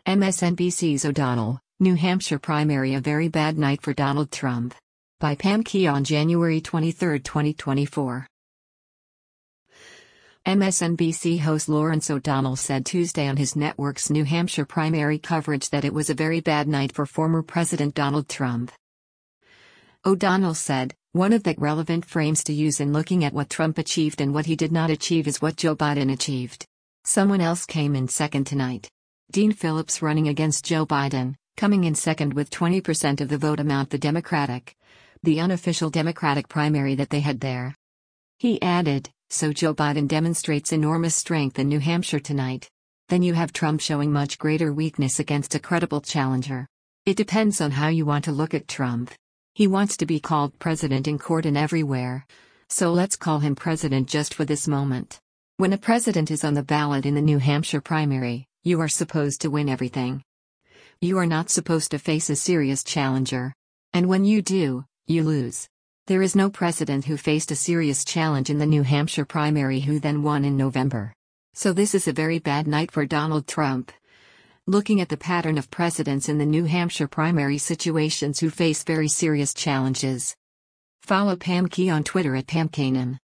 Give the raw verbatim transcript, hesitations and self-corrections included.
M S N B C's O'Donnell, New Hampshire primary a very bad night for Donald Trump. By Pam Key on January twenty-third, twenty twenty-four. M S N B C host Lawrence O'Donnell said Tuesday on his network's New Hampshire primary coverage that it was a very bad night for former President Donald Trump. O'Donnell said, "One of the relevant frames to use in looking at what Trump achieved and what he did not achieve is what Joe Biden achieved. Someone else came in second tonight. Dean Phillips running against Joe Biden, coming in second with twenty percent of the vote amount the Democratic, the unofficial Democratic primary that they had there." He added, "So Joe Biden demonstrates enormous strength in New Hampshire tonight. Then you have Trump showing much greater weakness against a credible challenger. It depends on how you want to look at Trump. He wants to be called president in court and everywhere. So let's call him president just for this moment. When a president is on the ballot in the New Hampshire primary, you are supposed to win everything. You are not supposed to face a serious challenger. And when you do, you lose. There is no president who faced a serious challenge in the New Hampshire primary who then won in November. So this is a very bad night for Donald Trump." Looking at the pattern of presidents in the New Hampshire primary situations who face very serious challenges. Follow Pam Key on Twitter at Pam Kanan.